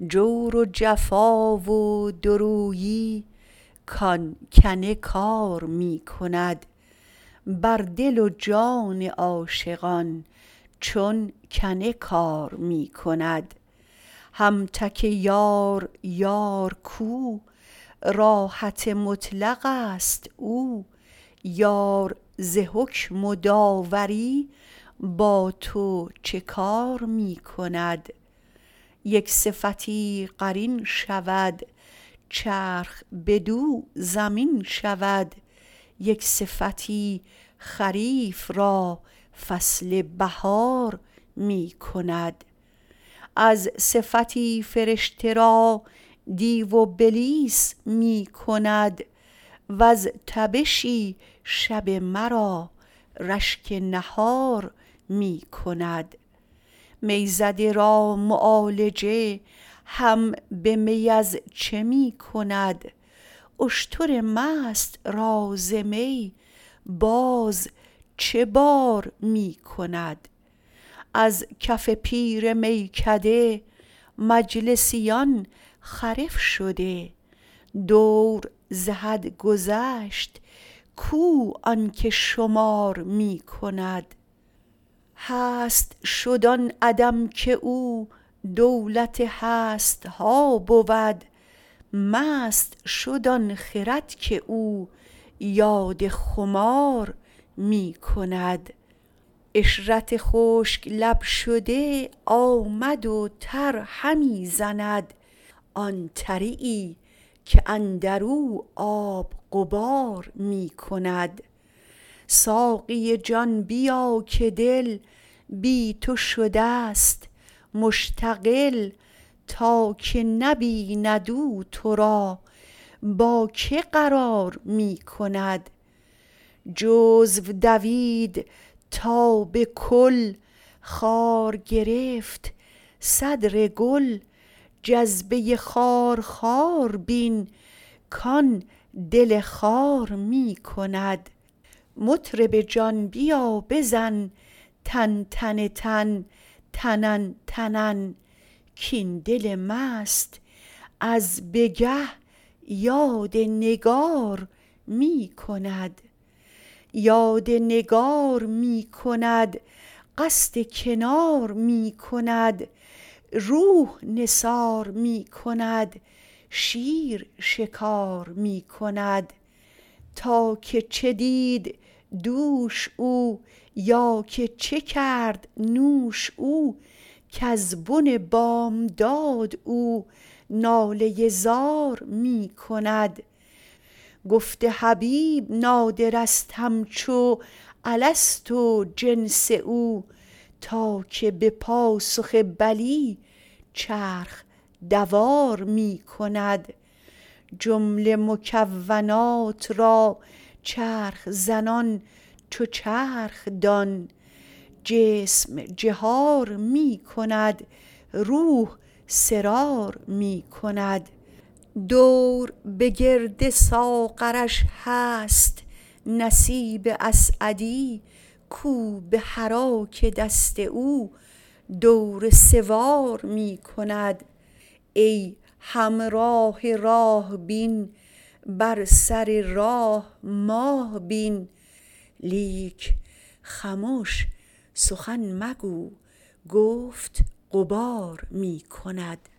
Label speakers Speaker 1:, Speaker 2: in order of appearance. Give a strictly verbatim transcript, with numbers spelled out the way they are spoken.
Speaker 1: جور و جفا و دورویی کان کنه کار می کند بر دل و جان عاشقان چون کنه کار می کند. هم تک یار یار کو راحت مطلق است او یار ز حکم و داوری با تو چه کار می کند. یک صفتی قرین شود چرخ بدو زمین شود یک صفتی خریف را فصل بهار می کند. از صفتی فرشته را دیو و بلیس می کند وز تبشی شب مرا رشک نهار می کند. می زده را معالجه هم به می از چه می کند اشتر مست را ز می باز چه بار می کند. از کف پیر میکده مجلسیان خرف شده دور ز حد گذشت کو آنکه شمار می کند. هست شد آن عدم که او دولت هست ها بود مست شد آن خرد که او یاد خمار می کند. عشرت خشک لب شده آمد و تر همی زند آن تریی که اندرو آب غبار می کند. ساقی جان بیا که دل بی تو شدست مشتغل تا که نبیند او تو را با که قرار می کند. جزو دوید تا به کل خار گرفت صدر گل جذبه خارخار بین کان دل خار می کند. مطرب جان بیا بزن تن تن تن تنن تنن کاین دل مست از بگه یاد نگار می کند. یاد نگار می کند قصد کنار می کند روح نثار می کند شیر شکار می کند. تا که چه دید دوش او یا که چه کرد نوش او کز بن بامداد او ناله زار می کند. گفت حبیب نادرست همچو الست و جنس او تا که به پاسخ بلی چرخ دوار می کند. جمله مکونات را چرخ زنان چو چرخ دان جسم جهار می کند روح سرار می کند. دور به گرد ساغرش هست نصیب اسعدی کو به حراک دست او دور سوار می کند. ای همراه راه بین بر سر راه ماه بین لیک خمش سخن مگو گفت غبار می کند.